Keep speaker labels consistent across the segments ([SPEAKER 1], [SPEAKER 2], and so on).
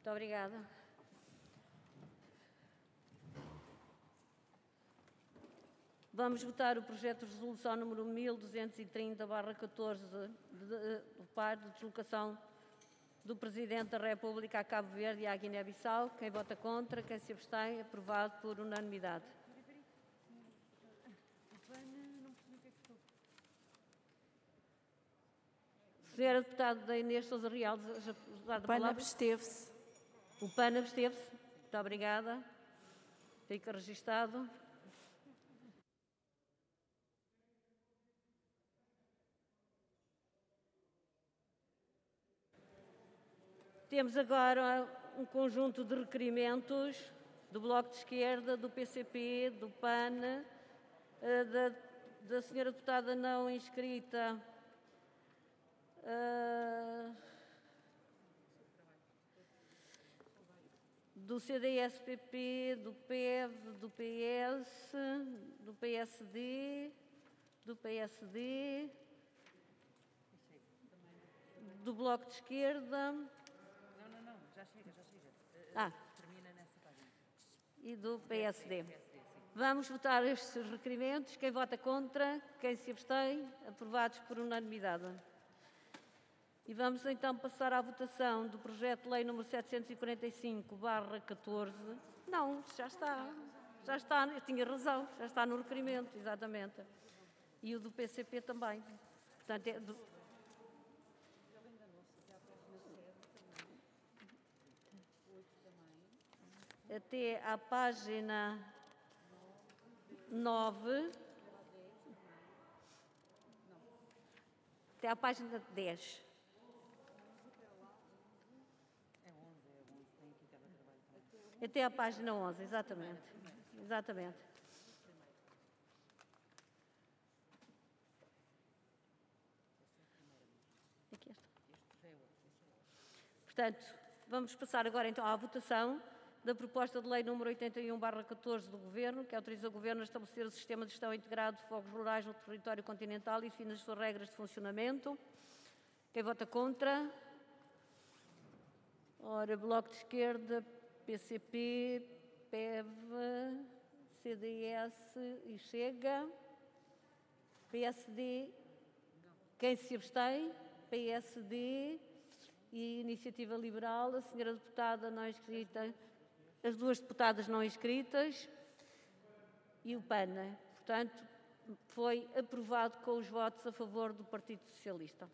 [SPEAKER 1] Muito obrigada. Vamos votar o projeto de resolução número 1230/14 do PAR de deslocação do Presidente da República a Cabo Verde e à Guiné-Bissau. Quem vota contra, quem se abstém, aprovado por unanimidade. Senhora Deputada Inês Sousa Real, deseja usar a palavra?
[SPEAKER 2] O PAN absteve-se.
[SPEAKER 1] O PAN absteve-se. Muito obrigada. Fica registado. Temos agora um conjunto de requerimentos do Bloco de Esquerda, do PCP, do PAN, da senhora deputada não inscrita, do CDS-PP, do PEV, do PS, do PSD, do Bloco de Esquerda.
[SPEAKER 3] Não, já chega. Termina nessa página.
[SPEAKER 1] E do PSD. Vamos votar estes requerimentos. Quem vota contra, quem se abstém, aprovados por unanimidade. E vamos então passar à votação do projeto de lei número 745/14. Não, já está, eu tinha razão, já está no requerimento, exatamente. E o do PCP também. Portanto, é até à página 9, até à página 10.
[SPEAKER 3] É 11, tem aqui teletrabalho também.
[SPEAKER 1] Até à página 11, exatamente. Aqui está. Portanto, vamos passar agora então à votação da proposta de lei número 81/14 do Governo, que autoriza o Governo a estabelecer o sistema de gestão integrado de fogos rurais no território continental e define as suas regras de funcionamento. Quem vota contra? Ora, Bloco de Esquerda, PCP, PEV, CDS e Chega. PSD. Quem se abstém? PSD e Iniciativa Liberal. A senhora deputada não inscrita, as duas deputadas não inscritas e o PAN. Portanto, foi aprovado com os votos a favor do Partido Socialista.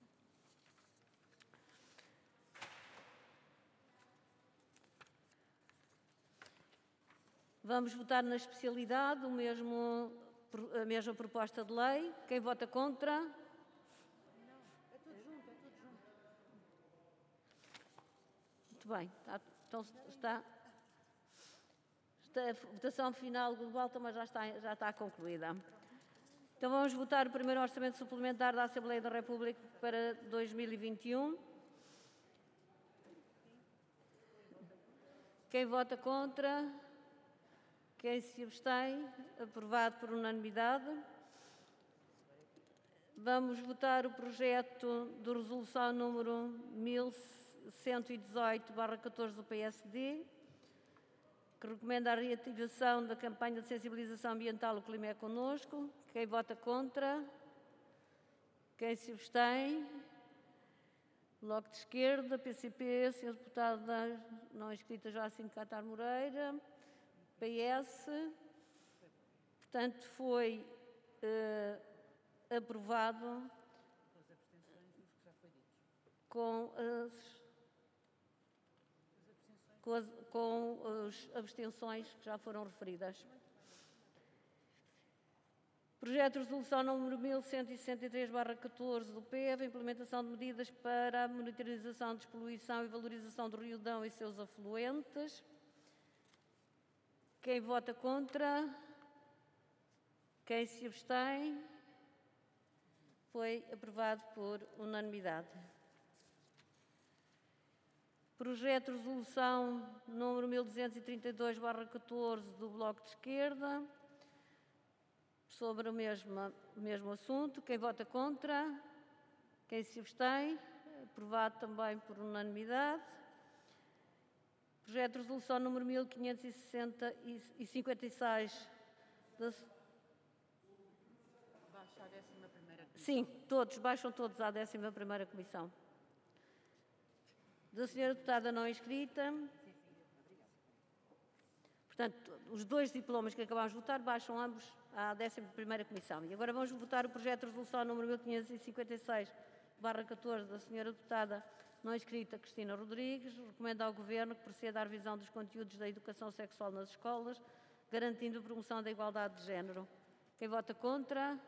[SPEAKER 1] Vamos votar na especialidade a mesma proposta de lei. Quem vota contra?
[SPEAKER 3] Não, é tudo junto.
[SPEAKER 1] Muito bem. Então está a votação final global também já está concluída. Então vamos votar o primeiro orçamento suplementar da Assembleia da República para 2021. Quem vota contra? Quem se abstém? Aprovado por unanimidade. Vamos votar o projeto de resolução número 1118/14 do PSD, que recomenda a reativação da campanha de sensibilização ambiental O Clima é Connosco. Quem vota contra? Quem se abstém? Bloco de Esquerda, PCP, Sr. Deputada não inscrita Joacim Catar Moreira, PS. Portanto, foi aprovado com as abstenções que já foram referidas. Projeto de resolução número 1163/14 do PEV, implementação de medidas para a monitorização, despoluição e valorização do Rio Dão e seus afluentes. Quem vota contra? Quem se abstém? Foi aprovado por unanimidade. Projeto de resolução número 1232/14 do Bloco de Esquerda, sobre o mesmo assunto. Quem vota contra? Quem se abstém? Aprovado também por unanimidade. Projeto de resolução número 1556.
[SPEAKER 3] Baixa a 11ª comissão.
[SPEAKER 1] Sim, todos, baixam todos à 11ª comissão. Da senhora deputada não inscrita. Portanto, os dois diplomas que acabámos de votar baixam ambos à 11ª comissão. E agora vamos votar o projeto de resolução número 1556/14 da senhora deputada não inscrita Cristina Rodrigues. Recomenda ao Governo que proceda à revisão dos conteúdos da educação sexual nas escolas, garantindo a promoção da igualdade de género. Quem vota contra?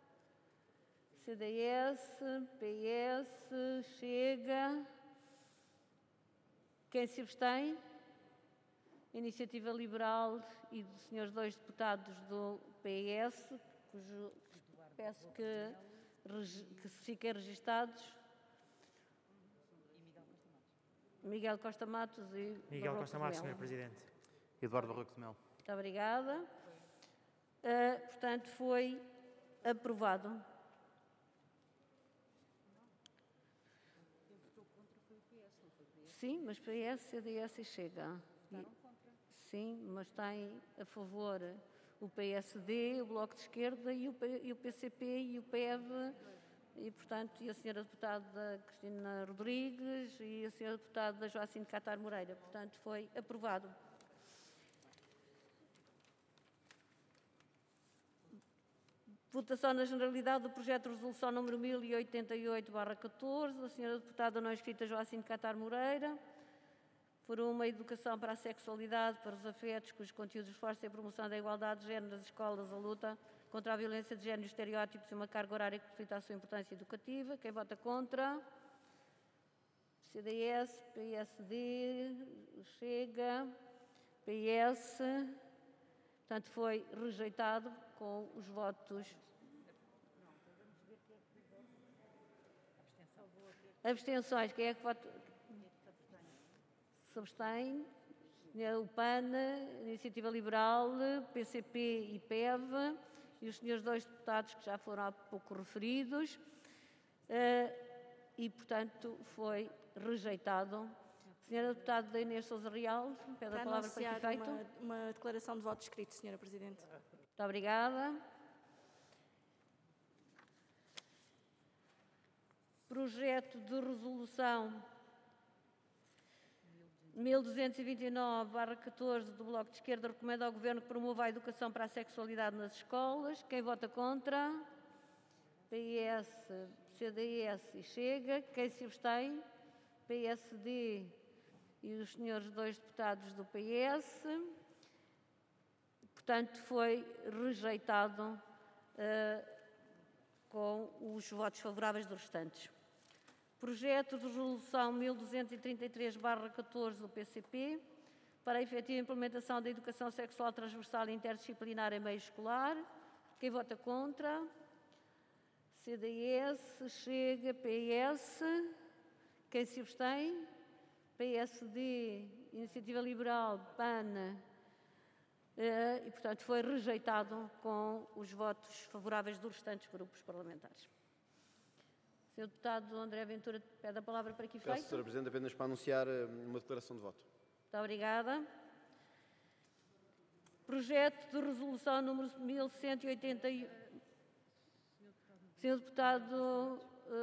[SPEAKER 1] CDS, PS, Chega. Quem se abstém? Iniciativa Liberal e dos senhores dois deputados do PS, cujo peço que fiquem registados. Miguel Costa Matos e
[SPEAKER 2] Miguel
[SPEAKER 1] Barroco
[SPEAKER 2] Costa
[SPEAKER 1] de
[SPEAKER 2] Matos,
[SPEAKER 1] Melo.
[SPEAKER 2] Sr. Presidente.
[SPEAKER 4] Eduardo Barroco de Melo.
[SPEAKER 1] Muito obrigada. Portanto, foi aprovado. Sim, mas PS, CDS e Chega. Sim, mas tem a favor o PSD, o Bloco de Esquerda e o PCP e o PEV, e, portanto, e a senhora deputada Cristina Rodrigues e a senhora deputada Joacim de Catar Moreira. Portanto, foi aprovado. Votação na generalidade do projeto de resolução número 1088/14, da senhora deputada não inscrita Joacim de Catar Moreira, por uma educação para a sexualidade, para os afetos, cujos conteúdos reforçam a promoção da igualdade de género nas escolas, a luta contra a violência de género e estereótipos e uma carga horária que reflita a sua importância educativa. Quem vota contra? CDS, PSD, Chega, PS. Portanto, foi rejeitado com os votos. Abstenções. Quem é que vota? Se abstém. O PAN, Iniciativa Liberal, PCP e PEV, e os senhores dois deputados que já foram há pouco referidos. E, portanto, foi rejeitado. Senhora deputada Inês Sousa Real, pede a palavra para efeito.
[SPEAKER 5] Uma declaração de voto escrito, Senhora Presidente.
[SPEAKER 1] Muito obrigada. Projeto de resolução 1229/14 do Bloco de Esquerda recomenda ao Governo que promova a educação para a sexualidade nas escolas. Quem vota contra? PS, CDS e Chega. Quem se abstém? PSD e os senhores dois deputados do PS. Portanto, foi rejeitado com os votos favoráveis dos restantes. Projeto de resolução 1233/14 do PCP para a efetiva implementação da educação sexual transversal e interdisciplinar em meio escolar. Quem vota contra? CDS, Chega, PS. Quem se abstém? PSD, Iniciativa Liberal, PAN. E, portanto, foi rejeitado com os votos favoráveis dos restantes grupos parlamentares. Sr. Deputado André Ventura pede a palavra para que efeito?
[SPEAKER 4] Peço, Sra. Presidente, apenas para anunciar uma declaração de voto.
[SPEAKER 1] Muito obrigada. Projeto de resolução número 1181. Sr. Deputado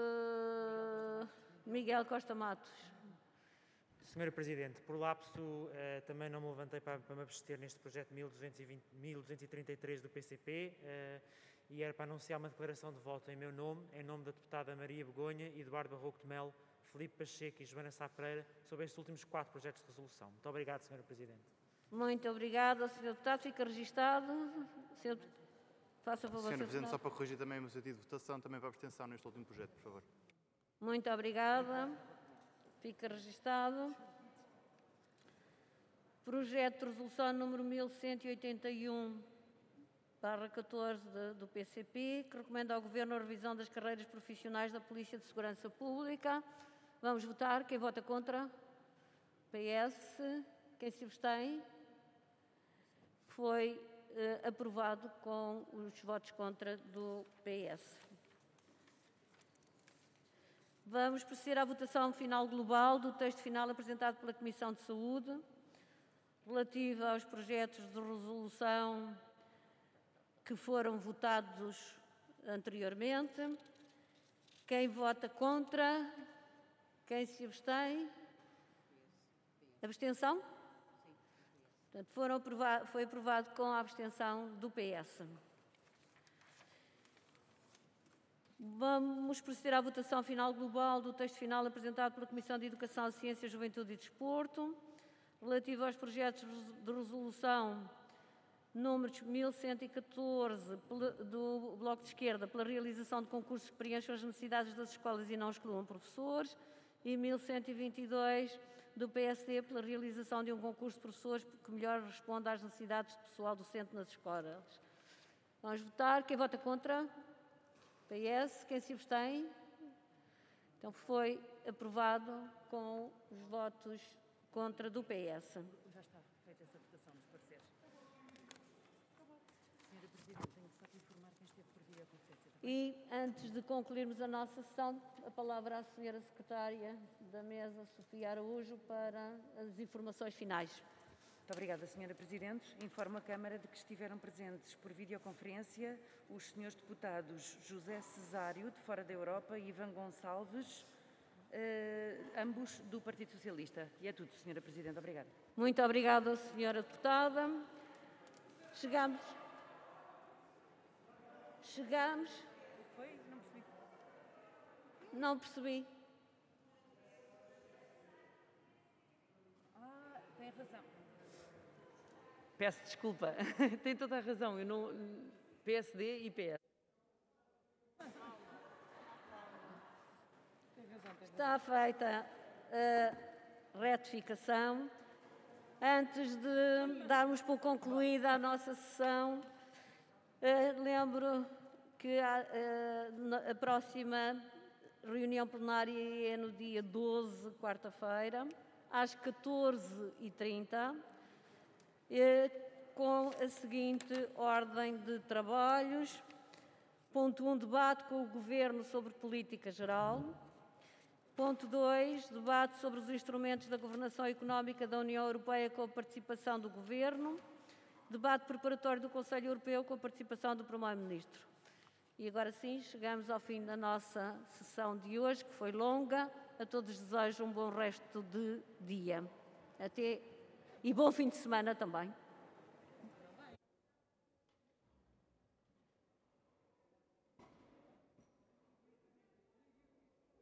[SPEAKER 1] Miguel Costa Matos.
[SPEAKER 2] Senhora Presidente, por lapso também não me levantei para me abster neste projeto 1233 do PCP e era para anunciar uma declaração de voto em meu nome, em nome da deputada Maria Begonha, Eduardo Barroco de Melo, Filipe Pacheco e Joana Sá Pereira sobre estes últimos 4 projetos de resolução. Muito obrigado, Senhora Presidente.
[SPEAKER 1] Muito obrigada, Sr. Deputado. Fica registado. Faça favor,
[SPEAKER 4] Senhora
[SPEAKER 1] Sr.
[SPEAKER 4] Presidente, só
[SPEAKER 1] Deputado.
[SPEAKER 4] para corrigir também o meu sentido de votação, também para abstenção neste último projeto, por favor.
[SPEAKER 1] Muito obrigada. Fica registado. Projeto de resolução número 1181/14 do PCP, que recomenda ao Governo a revisão das carreiras profissionais da Polícia de Segurança Pública. Vamos votar. Quem vota contra? PS. Quem se abstém? Foi aprovado com os votos contra do PS. Vamos proceder à votação final global do texto final apresentado pela Comissão de Saúde. relativa aos projetos de resolução que foram votados anteriormente. Quem vota contra? Quem se abstém? Abstenção? Portanto, foi aprovado com a abstenção do PS. Vamos proceder à votação final global do texto final apresentado pela Comissão de Educação, Ciência, Juventude e Desporto, relativo aos projetos de resolução números 1114 do Bloco de Esquerda pela realização de concursos que preencham as necessidades das escolas e não excluam professores, e 1122 do PSD pela realização de um concurso de professores que melhor responda às necessidades de pessoal docente nas escolas. Vamos votar. Quem vota contra? PS. Quem se abstém? Então foi aprovado com os votos contra do PS.
[SPEAKER 3] Já está feita essa votação dos pareceres. Senhora Presidente, tenho só que informar quem esteve por videoconferência.
[SPEAKER 1] E, antes de concluirmos a nossa sessão, a palavra à Senhora Secretária da Mesa, Sofia Araújo, para as informações finais.
[SPEAKER 3] Muito obrigada, Senhora Presidente. Informo a Câmara de que estiveram presentes por videoconferência os senhores deputados José Cesário, de fora da Europa, e Ivan Gonçalves, ambos do Partido Socialista. E é tudo, Senhora Presidente. Obrigada.
[SPEAKER 1] Muito obrigada, Senhora Deputada. Chegamos.
[SPEAKER 3] Foi? Não percebi.
[SPEAKER 1] Não percebi.
[SPEAKER 3] Tem razão. Peço desculpa. Tem toda a razão. Eu não... PSD e PS.
[SPEAKER 1] Está feita a retificação. Antes de darmos por concluída a nossa sessão, lembro que a próxima reunião plenária é no dia 12, quarta-feira, às 14h30, com a seguinte ordem de trabalhos. Ponto 1, debate com o Governo sobre política geral. Ponto 2, debate sobre os instrumentos da governação económica da União Europeia com a participação do Governo. Debate preparatório do Conselho Europeu com a participação do Primeiro-Ministro. E agora sim, chegamos ao fim da nossa sessão de hoje, que foi longa. A todos desejo um bom resto de dia. E bom fim de semana também.